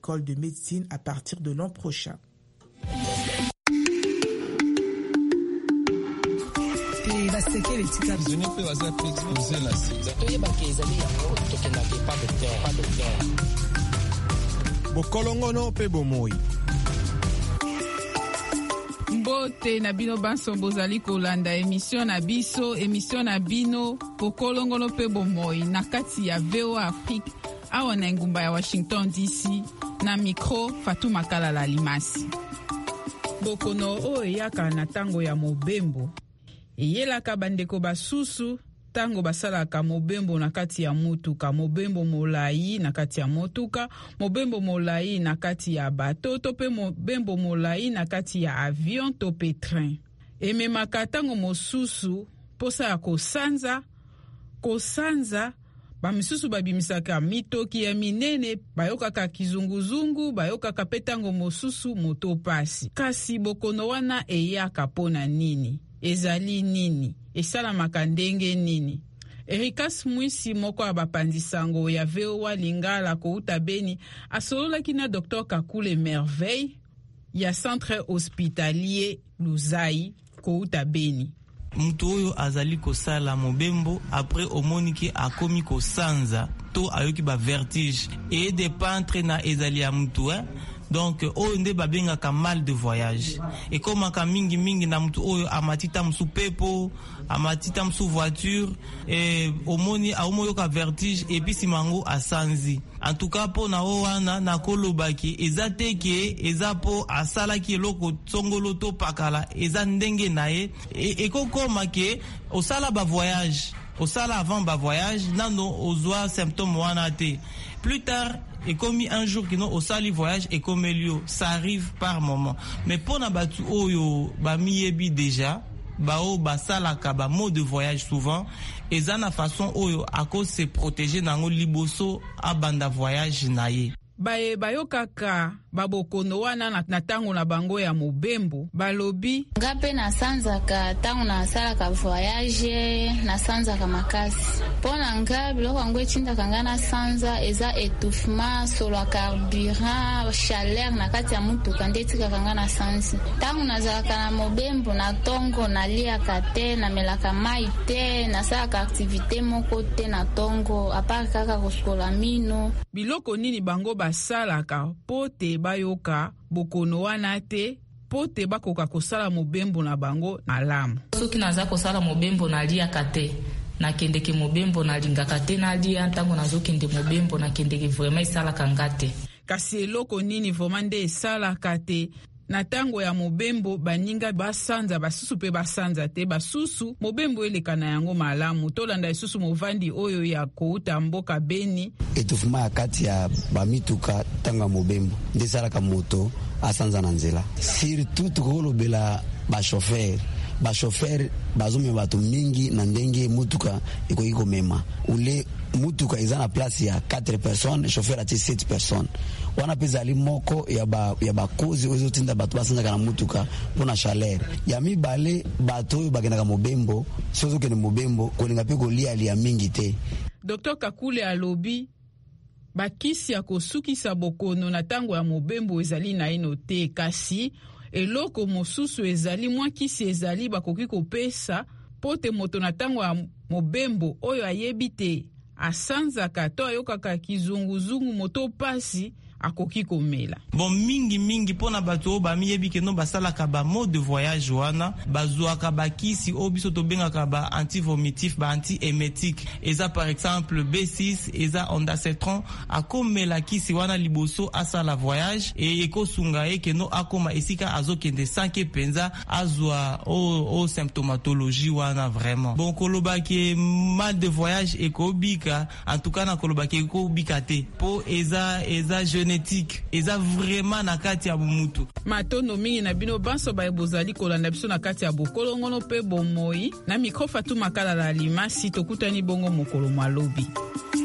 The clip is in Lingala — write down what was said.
l'école de médecine à partir de l'an prochain. Bokolongono pe bomoi. Mbote na bino banso bozali kolanda émission na biso, émission na bino Bokolongono pe bomoi na kati ya VOA Afrique awa na ngumba ya Washington DC na micro Fatou Makala la Limasi. Bokono o eyaka na tango ya mobembo. Eyelaka bandeko basusu tango basalaka mobembo na kati ya mutuka, mobembo molai na kati ya motuka, mobembo molai na kati ya bato to pe mobembo molai na kati ya avion to pe train. Ememaka tango mosusu posa ya kosanza bamisusu babimisaka mitoki ya minene, bayokaka kizunguzungu, bayokaka pe tango mosusu moto pasi. Kasi bokono wana eyaka pona nini? Ezali nini? Esalamaka ndenge nini? Erikas Mwisi moko abapanzi sango ya VOA Lingala kouta Beni asololaki na Dr Kakule Merveille ya Centre Hospitalier Luzai kouta Beni. Mutu oyo azali kosala mobembo après omoniki akomi kosanza to ayoki ba vertige et de pantre na ezali ya mutu donc oyo nde babengaka mal de voyage ekomaka mingi na mutu oyo amatita musu pepo amatita musu voiture omoni aomoyoka vertige et puis simango asanzi. En tout cas po na wana na kolobaki eza teke eza po asalaki eloko tsongolo to pakala eza ndenge naye ekokoma ke osala ba voyage osala avant ba voyage nano ozwa symptôme wana te. Plus tard et comme un jour qui au sali voyage et comme lieu ça arrive par moment, mais pour na batu oyo ba miyebi déjà bao basalaka ba mode de voyage souvent et ça na façon oyo à cause se protéger nango liboso abanda voyage naye. Bayokaka babokono wana na tango na bango ya mobembo balobi ngape na sanzaka tango na salaka voyage na sanzaka makasi pona nga biloko ngo etinda kanga na sanza eza étouffement solo carburant chaleur na kati ya mutuka ndetika kanga na sanzi tango na zalaka na mobembo na tongo na liaka te na melaka mai te na salaka activité moko te na tongo apart kaka koskola mino. Biloko nini bango basalaka pote bayoka bokono wana te pote bakoka kosala mobembo na bango na lamu. Soki naza kosala mobembo na liaka te na kendeke mobembo na lingaka te na lia ntango nazokende mobembo na kendeke vraiment esalaka ngate. Kasi eloko nini vraiment nde esalaka te na tango ya mobembo baninga basanza basusu pe basanza te basusu mobembo eleka na yango malamu tolanda isusu movandi oyo ya kouta mboka Beni etufuma ya kati ya bamituka tanga mobembo nde salaka moto asanza na nzela surtout tukolobela ba chauffeur bazome bato mingi na ndenge mutuka ikoki komema ule mutuka eza na place ya 4 personnes chauffeur ati 7 personnes wana peza ali moko ya bakozi ozo tinda bato basanzaka na mutuka pona chaleur ya mibale bato oyo bakendaka mobembo sozo kende mobembo kolinga pe kolia mingi te. Dr Kakule alobi bakisi ya kosukisa bokono na tango ya mobembo ezali na ino te kasi eloko mosusu ezali mwa kisi ezali bakoki kopesa pote moto na tango ya mobembo oyo ayebi te asanzaka to ayokaka kizunguzungu moto pasi akoki komela. Bon mingi pona bato ba miyebi ke no basalaka ba mode de voyage wana bazuaka bakisi obiso to bengaka ba antivomitif ba antiemetique eza par exemple B6 eza ondansetron akomela kisi wana liboso asala voyage et ekosunga ke no akoma esika azokende sanke penza azwa o symptomatologie wana vraiment. Bon kolobaki mal de voyage ekobika en tout cas na kolobaki ekobika te po eza génétique eza vraiment na kati ya mutu. Matono mingi na bino banso ba ebozali kolanda biso na kati ya bokolongono pe bomoi na micro Fatou Makala la Limasi tokutani bongo mokolo malobi.